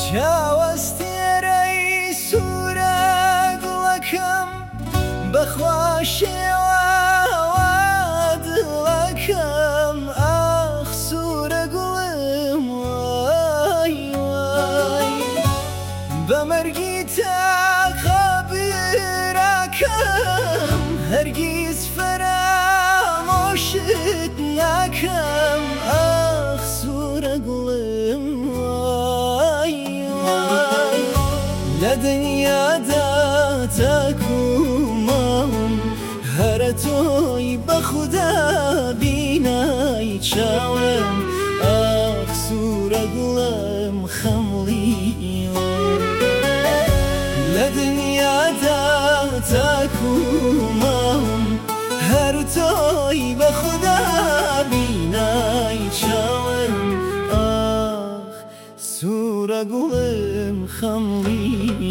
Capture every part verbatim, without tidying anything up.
جاوەستێرەی سوورە گوڵەکەم بەخواشێوە دڵەکەم ئاخ سوورە گوڵم وای وای بە مەرگی تاقە براکەم هەرگیز فەرامۆشت ناکەم ئاخ سوورە گوڵم وای وای لە دنیادا تاکو ماڵم هەرە تۆی بەخودا بینای چاوم ئاخ سوورە گوڵم خەمڵی لە دنیادا تاکو ماڵم هەر تۆی بەخودا بینای چاوم ئاخ سوورە گوڵم خەمڵی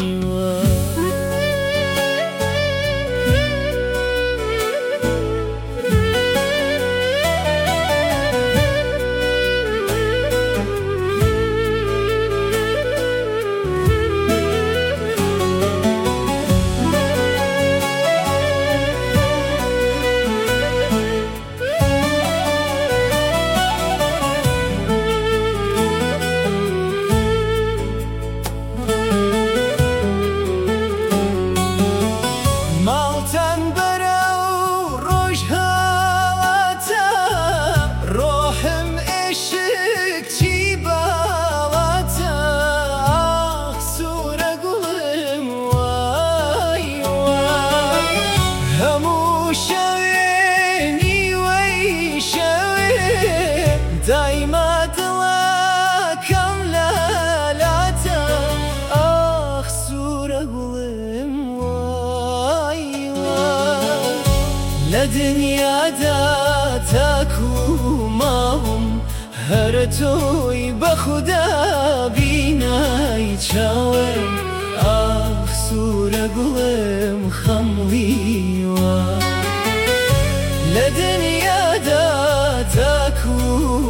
دایما دڵەکەم لەلاتە ئاخ سوورە گوڵم وای وای لە دنیادا تاکو ماڵم هەرە تۆی بەخودا بینای چاوم ئاخ سوورە گوڵم خەمڵی وای لە دنیادا تاکو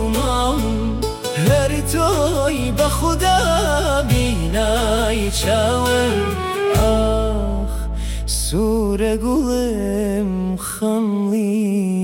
هەر تۆی بەخودا بینای چاوم ئاخ سوورە گوڵم خەمڵی